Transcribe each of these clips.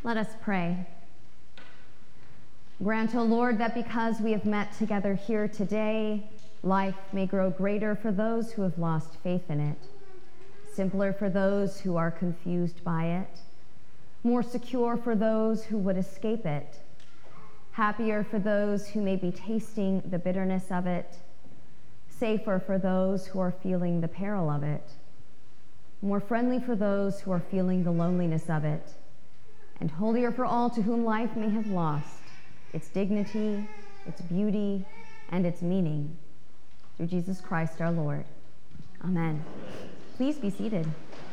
Let us pray. Grant, O Lord, that because we have met together here today, life may grow greater for those who have lost faith in it, simpler for those who are confused by it, more secure for those who would escape it, happier for those who may be tasting the bitterness of it, safer for those who are feeling the peril of it, more friendly for those who are feeling the loneliness of it, and holier for all to whom life may have lost its dignity, its beauty, and its meaning. Through Jesus Christ our Lord. Amen. Please be seated.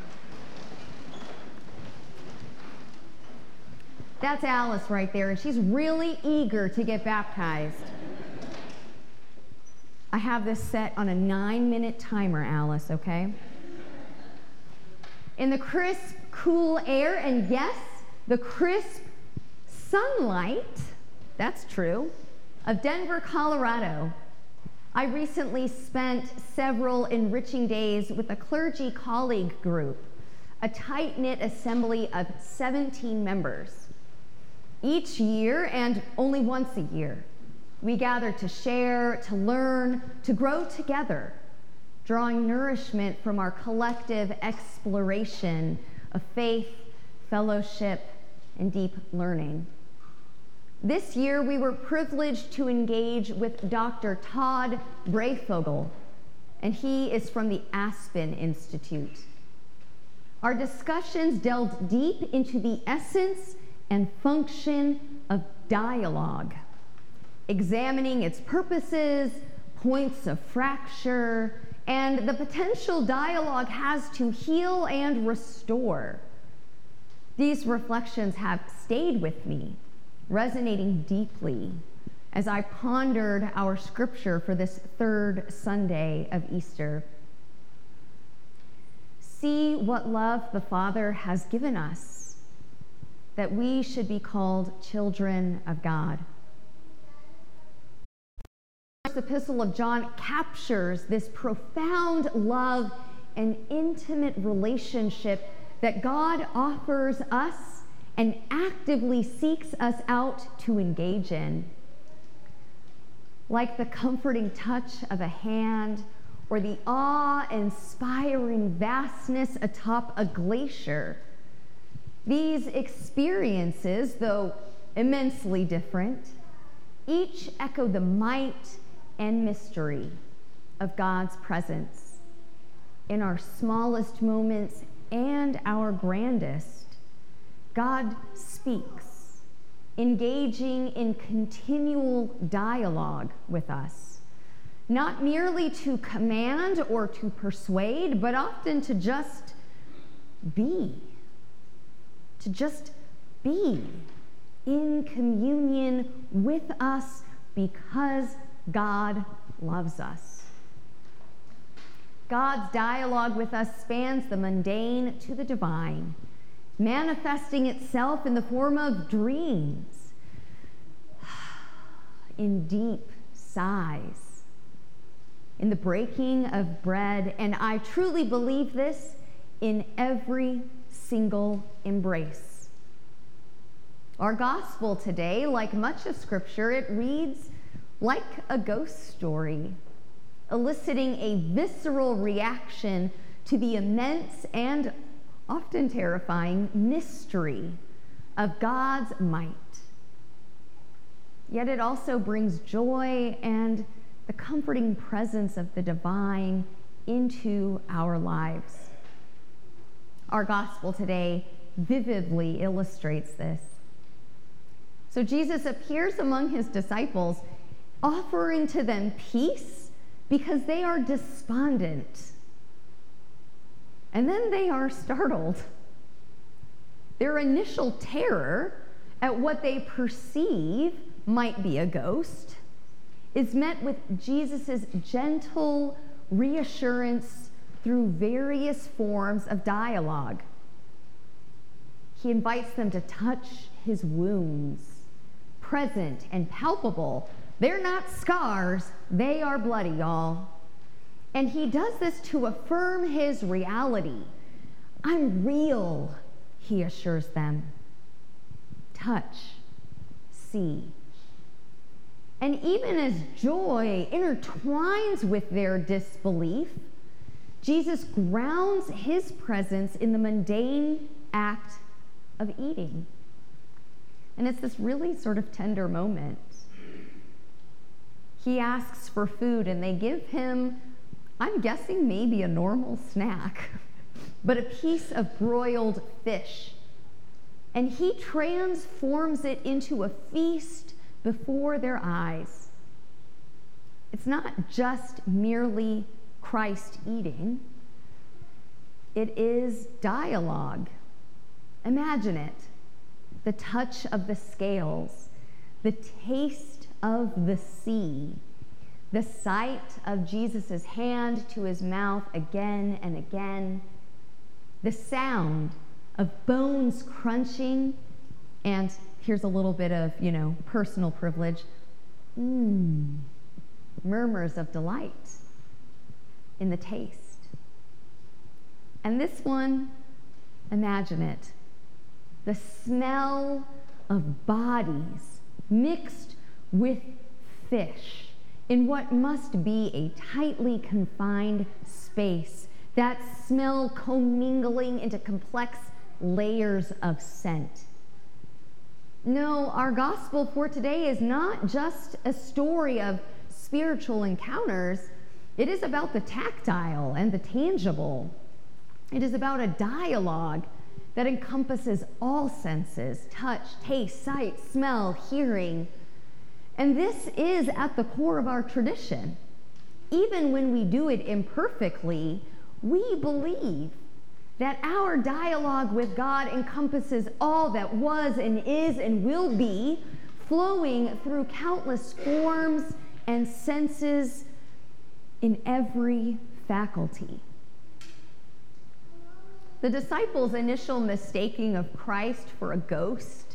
That's Alice right there, and she's really eager to get baptized. I have this set on a 9-minute timer, Alice, okay? In the crisp, cool air, and yes, the crisp sunlight, that's true, of Denver, Colorado, I recently spent several enriching days with a clergy colleague group, a tight-knit assembly of 17 members. Each year, and only once a year, we gather to share, to learn, to grow together, drawing nourishment from our collective exploration of faith, fellowship, and deep learning. This year, we were privileged to engage with Dr. Todd Breyfogle, and he is from the Aspen Institute. Our discussions delved deep into the essence and function of dialogue, examining its purposes, points of fracture, and the potential dialogue has to heal and restore. These reflections have stayed with me, resonating deeply as I pondered our scripture for this third Sunday of Easter. See what love the Father has given us, that we should be called children of God. The first epistle of John captures this profound love and intimate relationship that God offers us and actively seeks us out to engage in. Like the comforting touch of a hand or the awe-inspiring vastness atop a glacier, these experiences, though immensely different, each echo the might and mystery of God's presence in our smallest moments and our grandest. God speaks, engaging in continual dialogue with us, not merely to command or to persuade, but often to just be. To just be in communion with us because God loves us. God's dialogue with us spans the mundane to the divine, manifesting itself in the form of dreams, in deep sighs, in the breaking of bread, and I truly believe this, in every single embrace. Our gospel today, like much of Scripture, it reads like a ghost story, eliciting a visceral reaction to the immense and often terrifying mystery of God's might. Yet it also brings joy and the comforting presence of the divine into our lives. Our gospel today vividly illustrates this. So Jesus appears among his disciples, offering to them peace because they are despondent. And then they are startled. Their initial terror at what they perceive might be a ghost is met with Jesus' gentle reassurance through various forms of dialogue. He invites them to touch his wounds, present and palpable. They're not scars, they are bloody, y'all. And he does this to affirm his reality. I'm real, he assures them. touch, see. And even as joy intertwines with their disbelief, Jesus grounds his presence in the mundane act of eating. And it's this really sort of tender moment. He asks for food, and they give him, I'm guessing maybe a normal snack, but a piece of broiled fish. And he transforms it into a feast before their eyes. It's not just merely Christ eating. It is dialogue. Imagine it. The touch of the scales, the taste of the sea, the sight of Jesus' hand to his mouth again and again, the sound of bones crunching, and here's a little bit of, personal privilege, murmurs of delight in the taste. And this one, imagine it, the smell of bodies mixed with fish in what must be a tightly confined space, that smell commingling into complex layers of scent. No, our gospel for today is not just a story of spiritual encounters. It is about the tactile and the tangible. It is about a dialogue that encompasses all senses: touch, taste, sight, smell, hearing. And this is at the core of our tradition. Even when we do it imperfectly, we believe that our dialogue with God encompasses all that was and is and will be, flowing through countless forms and senses in every faculty. The disciples' initial mistaking of Christ for a ghost,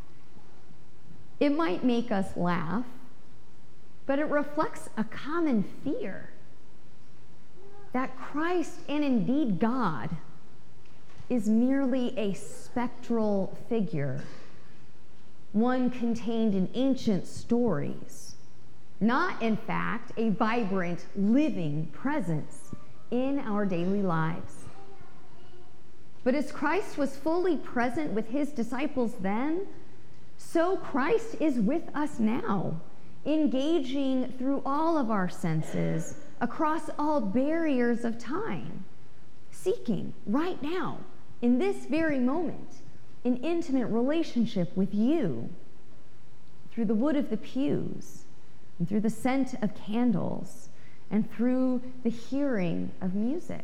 it might make us laugh, but it reflects a common fear that Christ, and indeed God, is merely a spectral figure, one contained in ancient stories, not, in fact, a vibrant, living presence in our daily lives. But as Christ was fully present with his disciples then, so Christ is with us now, engaging through all of our senses, across all barriers of time, seeking right now, in this very moment, an intimate relationship with you through the wood of the pews, and through the scent of candles, and through the hearing of music.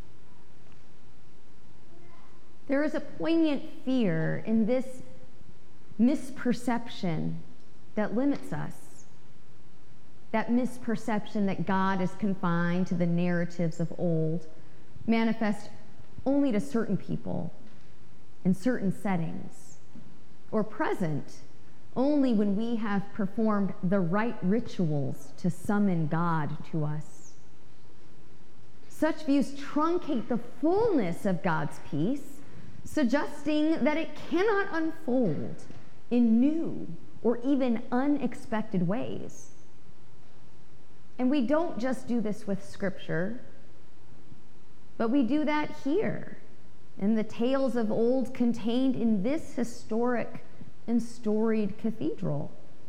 There is a poignant fear in this misperception that limits us, that misperception that God is confined to the narratives of old, manifest only to certain people in certain settings, or present only when we have performed the right rituals to summon God to us. Such views truncate the fullness of God's peace, suggesting that it cannot unfold in new or even unexpected ways. And we don't just do this with Scripture, but we do that here in the tales of old contained in this historic and storied cathedral.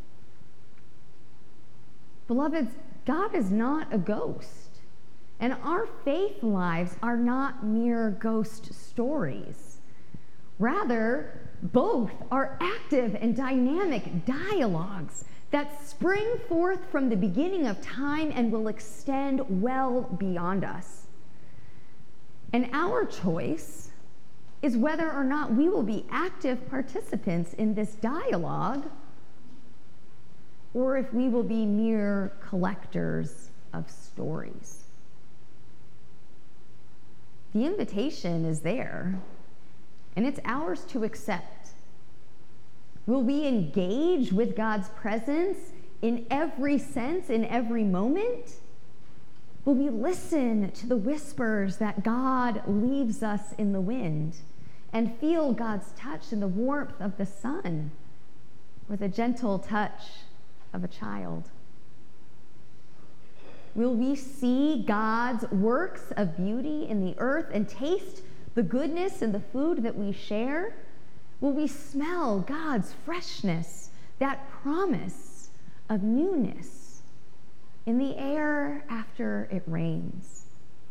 Beloveds, God is not a ghost, and our faith lives are not mere ghost stories. Rather, both are active and dynamic dialogues that spring forth from the beginning of time and will extend well beyond us. And our choice is whether or not we will be active participants in this dialogue, or if we will be mere collectors of stories. The invitation is there, and it's ours to accept. Will we engage with God's presence in every sense, in every moment? Will we listen to the whispers that God leaves us in the wind, and feel God's touch in the warmth of the sun or the gentle touch of a child? Will we see God's works of beauty in the earth and taste the goodness in the food that we share? Will we smell God's freshness, that promise of newness in the air after it rains?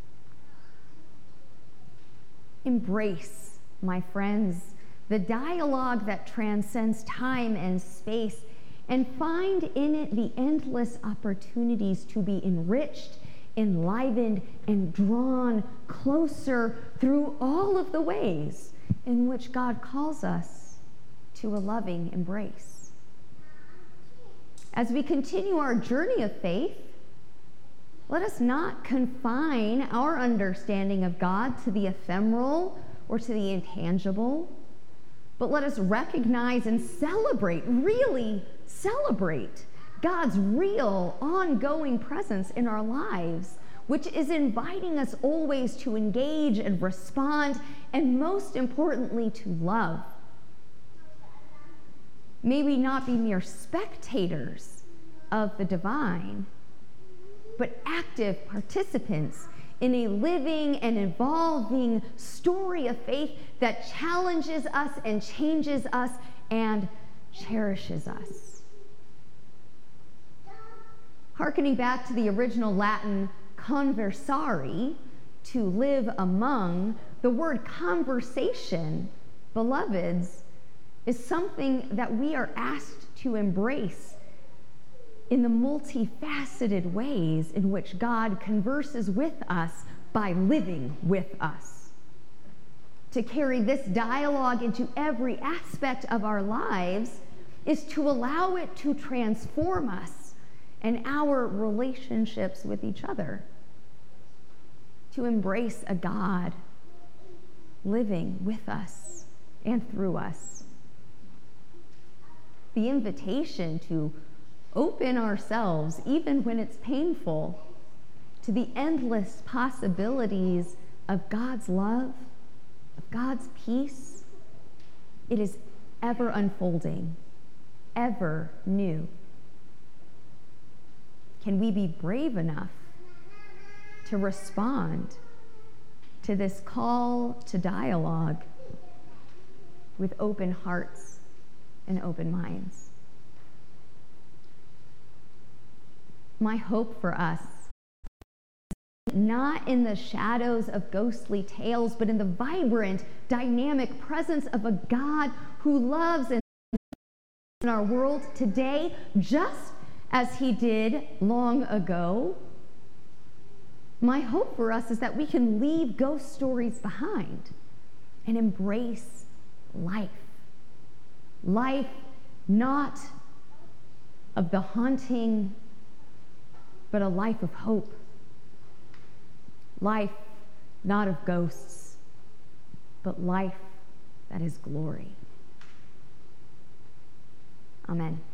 Embrace, my friends, the dialogue that transcends time and space, and find in it the endless opportunities to be enriched, enlivened, and drawn closer through all of the ways in which God calls us to a loving embrace. As we continue our journey of faith, let us not confine our understanding of God to the ephemeral or to the intangible, but let us recognize and celebrate, really celebrate, God's real, ongoing presence in our lives, which is inviting us always to engage and respond, and most importantly, to love. May we not be mere spectators of the divine, but active participants in a living and evolving story of faith that challenges us and changes us and cherishes us. Harkening back to the original Latin conversare, to live among, the word conversation, beloveds, is something that we are asked to embrace in the multifaceted ways in which God converses with us by living with us. To carry this dialogue into every aspect of our lives is to allow it to transform us and our relationships with each other. To embrace a God living with us and through us. The invitation to open ourselves, even when it's painful, to the endless possibilities of God's love, of God's peace. It is ever unfolding, ever new. Can we be brave enough to respond to this call to dialogue with open hearts and open minds? My hope for us, not in the shadows of ghostly tales, but in the vibrant, dynamic presence of a God who loves and in our world today, just as he did long ago. My hope for us is that we can leave ghost stories behind and embrace life. Life not of the haunting, but a life of hope. Life not of ghosts, but life that is glory. Amen.